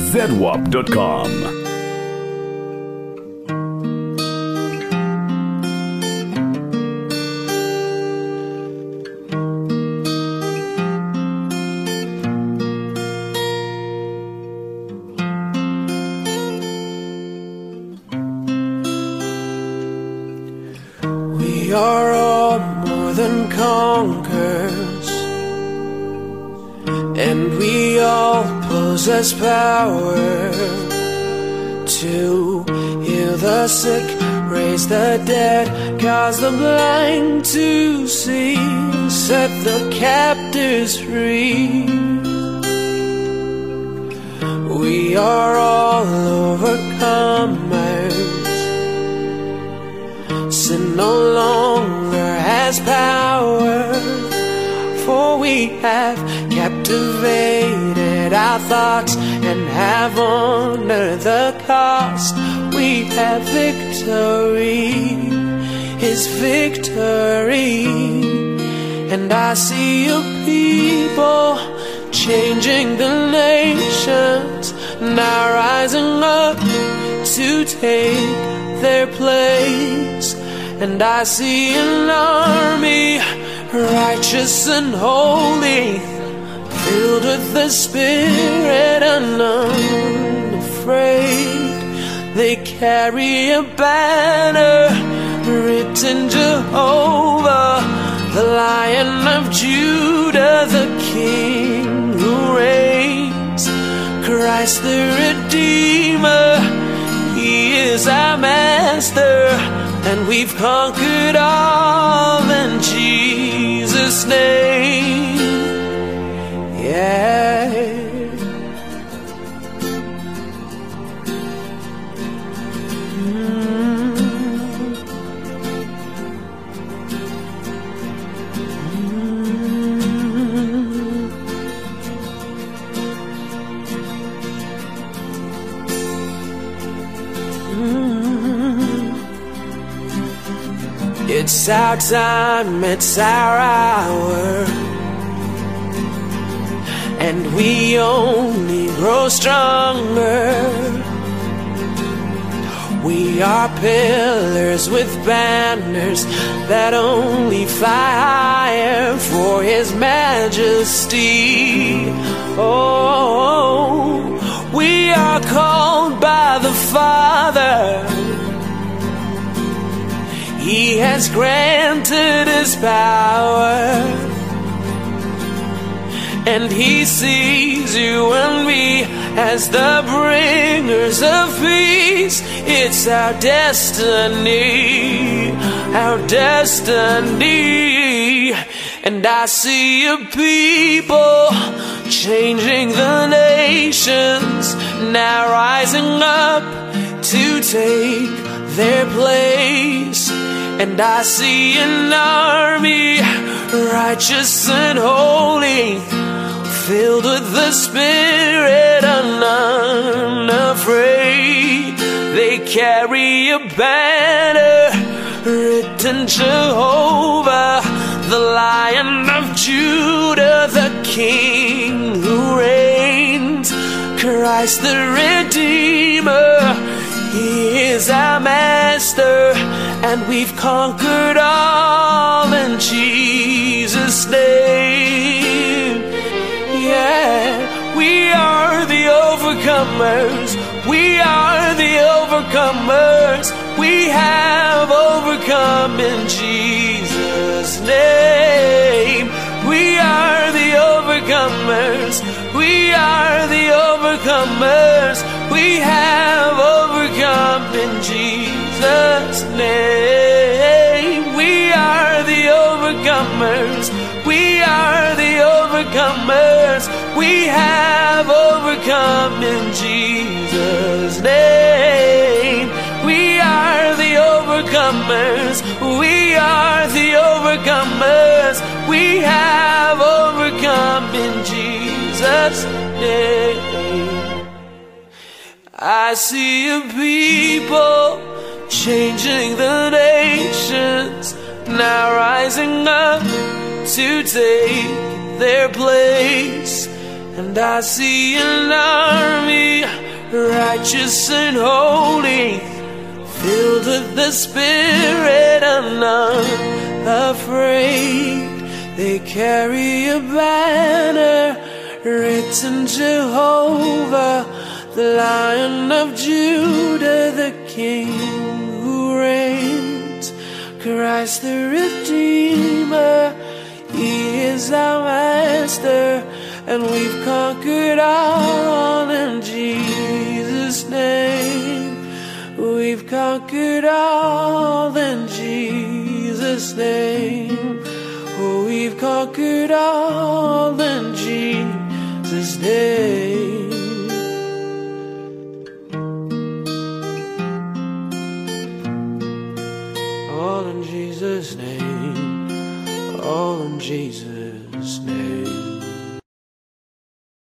zedwap.com. We are all more than conquerors, and we all possess power to heal the sick, raise the dead, cause the blind to see, set the captives free. We are all overcomers. Sin no longer has power, for we have captivated our thoughts and have honored the cost. We have victory, His victory. And I see a people changing the nations, now rising up to take their place. And I see an army, righteous and holy, filled with the Spirit and unafraid. They carry a banner written Jehovah, the Lion of Judah, the King who reigns. Christ the Redeemer, He is our Master, and we've conquered all in Jesus' name. Yeah. It's our time, it's our hour, and we only grow stronger. We are pillars with banners that only fly higher for His majesty. Oh, we are called by the Father. He has granted His power, and He sees you and me as the bringers of peace. It's our destiny, our destiny. And I see a people changing the nations, now rising up to take their place. And I see an army, righteous and holy, filled with the Spirit and unafraid. They carry a banner written Jehovah, the Lion of Judah, the King who reigns. Christ the Redeemer, He is our Master, and we've conquered all in Jesus' name. Yeah, we are the overcomers. We are the overcomers. We have overcome in Jesus' name. We are the overcomers. We are the overcomers. We have overcome in Jesus' name. We are the overcomers. We are the overcomers. We have overcome in Jesus' name. We are the overcomers. We are the overcomers. We have overcome in Jesus' name. I see a people changing the nations, now rising up to take their place. And I see an army, righteous and holy, filled with the Spirit and unafraid. They carry a banner written Jehovah, the Lion of Judah, the King who reigns. Christ the Redeemer, He is our Master, and we've conquered all in Jesus' name. We've conquered all in Jesus' name. Oh, we've conquered all in